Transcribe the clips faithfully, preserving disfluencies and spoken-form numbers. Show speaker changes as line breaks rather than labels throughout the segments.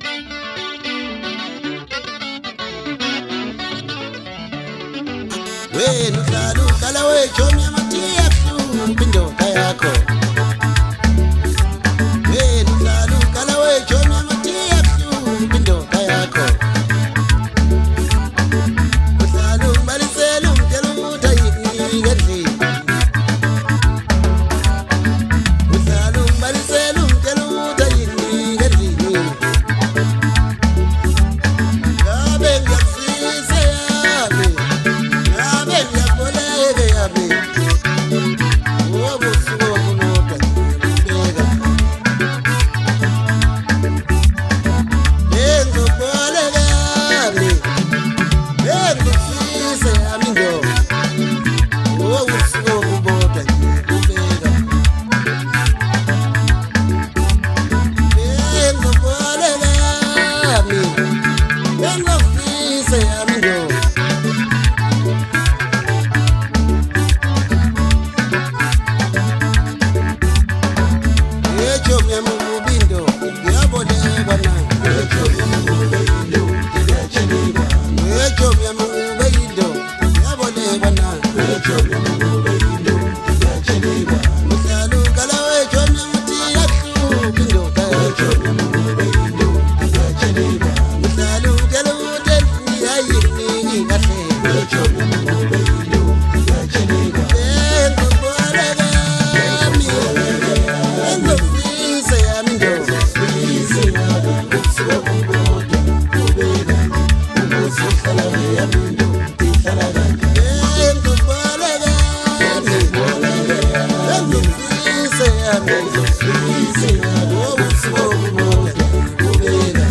Wenu hlala uhlala wejomi amatiya kuhlupha indoda yakho. Wenu hlala uhlala wejomi amatiya kuhlupha indoda yakho. Uhlala umbalisela umtshela ukuthi ayikunika endlini. Uhlala umbalisela umtshela ukuthi ayikunika endlini. Ngabe ngiyakufisa yami. Ngabe ngiyaboleka yami. Wobu usuku wokunota ngibeka. Ngizoboleka yami. Ngikufisa yami ndoda. Wobu usuku wokuboda ngibeka. Ngizoboleka yami. Ngikufisa yami ndoda. Ejomi yamubindo ngiyaboleka na. Ejomi yamubindo ngiyaboleka na. Uhlala uhlala wejomi yamutiya kuhlupha indoda yakho. Uhlala utshela ukuthi endlini ayikunika kahle. Ngizoboleka yami. Ngikufisa yami ndoda. Ngizoboleka yami. Ngikufisa yami. Wobu usuku wokuboda ngibeka.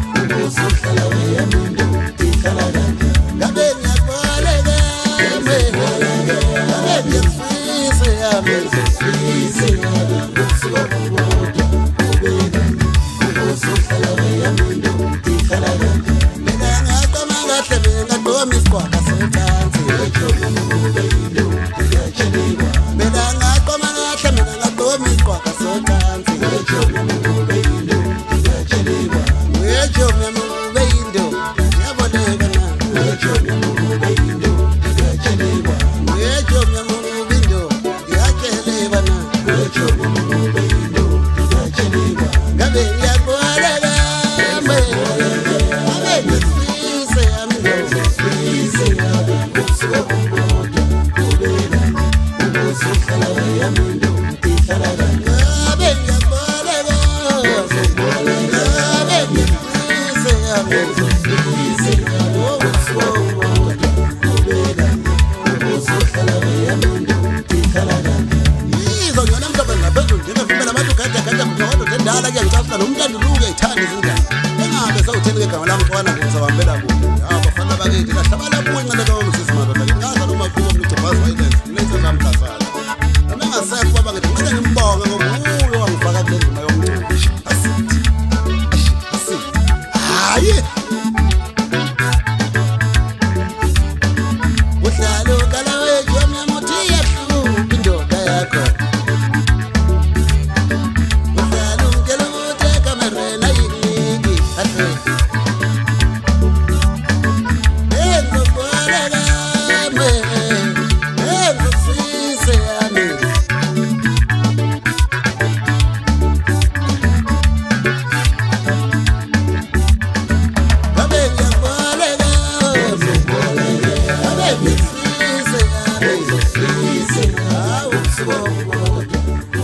Ngabe ngiyaboleka yami. Ngabe ngiyakufisa yami. Mina ngaqoma kahle bengadoma isikwaka secansi. Mina ngaqoma kahle mina ngaqoma isikwaka secansi. Wejomi yamubindo ngiyaboleka na. Wejomi yamubindo ngiyatsheleka na. Ngabe ngiyaboleka yami. Ngabe ngifisa yami ndoda. Ngabe ngiyaboleka. Ngabe ngifisa yami. Wobu usuku wokuboda ngibeka. Yizo ngiyona mhlaba ngaphezulu njengevumbela abantu gada gada mntokodo endala kuyangicafula nomntando luke ithanda izindaba. Engabe sawutheni ngegama lami mfana ngizawahambela kude. Hawu bafana bakithi kahlabala bunye ngale kawo madoda. Ngaza noma kuwo mnicibhazi violence mlethe namhlasala. Noma engasekho baba ngithi kumele ngimbonge ngoba uyo wangifaka kule ndima yomculo. Asithi. Asithi. Hayi. Uhlala uhlala wejomi yamutiya kuhlupha indoda yakho. Uhlala umtshela ukuthi ekamereni ayikunika kahle. Ngizoboleka yami. Ngikufisa yami. Ngabe ngiyaboleka yami. Ngabe ngifisa yami. Hawu usuku wokuboda